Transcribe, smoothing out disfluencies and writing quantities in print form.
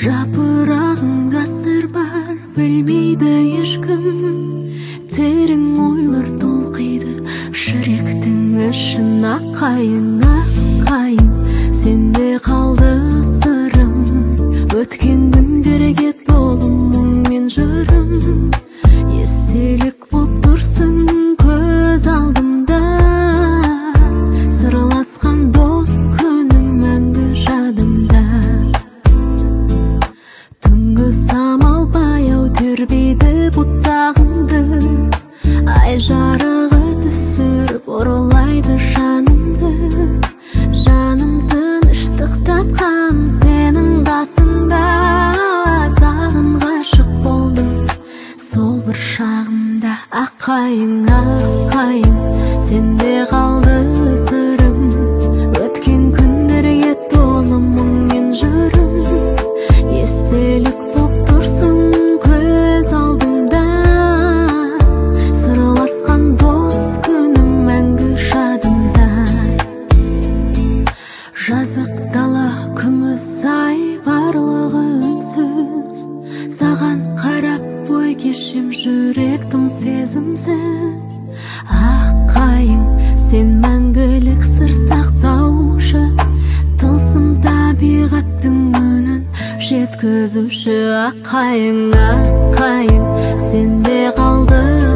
Жапырағыңда сыр бар, білмейді ешкім. Терең ойлар толқиды жүректің ішін. Аққайың, аққайың, сенде қалды сырым. Өткен күндерге толы мұң мен жырым. Естелік боп тұрсың көз алдымда. Сырласқан дос күнім мәңгі жадымда. Түнгі самал баяу тербейді бұттағымды. Ай жарығы түсіріп оралайды жанымды. Жаным тыныштық тапқан сенің қасыңда. Саған ғашық болдым сол бір шағымда. Аққайың, аққайың, сенде қалды сырым. Өткен күндерге толы мұң мен жырым. Естелік боп тұрсың көз алдымда. Сырласқан дос күнім мәңгі жадымда. Жазық дала күміс ай, барлығы үнсіз. Саған қарап бой кешем, жүректім сезімсіз. Аққайың, сен мәңгілік сыр сақтаушы. Тылсым табиғаттың үнін жеткізуші. Аққайың, аққайың, сенде қалды